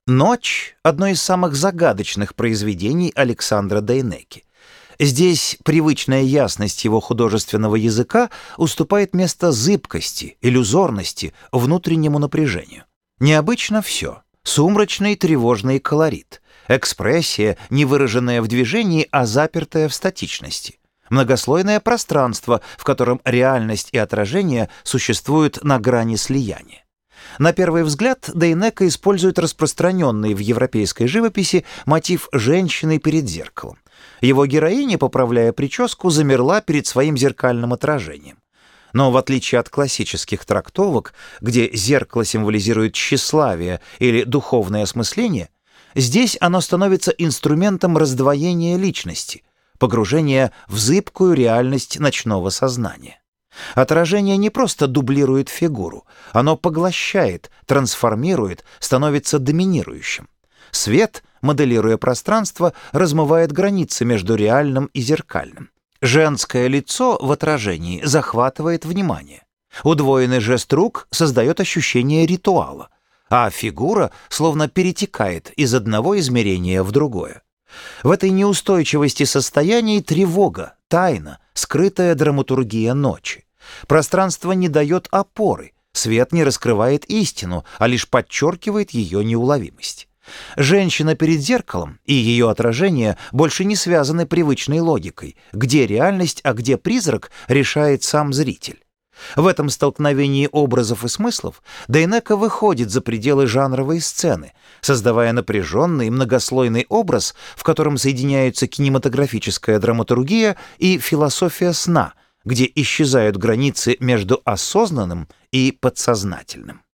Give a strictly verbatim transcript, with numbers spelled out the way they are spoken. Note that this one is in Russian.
«Ночь» — одно из самых загадочных произведений Александра Дейнеки. Здесь привычная ясность его художественного языка уступает место зыбкости, иллюзорности, внутреннему напряжению. Необычно все. Сумрачный тревожный колорит. Экспрессия, не выраженная в движении, а запертая в статичности. Многослойное пространство, в котором реальность и отражение существуют на грани слияния. На первый взгляд Дейнека использует распространенный в европейской живописи мотив женщины перед зеркалом. Его героиня, поправляя прическу, замерла перед своим зеркальным отражением. Но в отличие от классических трактовок, где зеркало символизирует тщеславие или духовное осмысление, здесь оно становится инструментом раздвоения личности, погружения в зыбкую реальность ночного сознания. Отражение не просто дублирует фигуру, оно поглощает, трансформирует, становится доминирующим. Свет, моделируя пространство, размывает границы между реальным и зеркальным. Женское лицо в отражении захватывает внимание. Удвоенный жест рук создает ощущение ритуала, а фигура словно перетекает из одного измерения в другое. В этой неустойчивости состояний тревога, тайна, скрытая драматургия ночи. Пространство не дает опоры, свет не раскрывает истину, а лишь подчеркивает ее неуловимость. Женщина перед зеркалом и ее отражение больше не связаны привычной логикой, где реальность, а где призрак, решает сам зритель. В этом столкновении образов и смыслов Дейнека выходит за пределы жанровой сцены, создавая напряженный многослойный образ, в котором соединяются кинематографическая драматургия и философия сна, где исчезают границы между осознанным и подсознательным.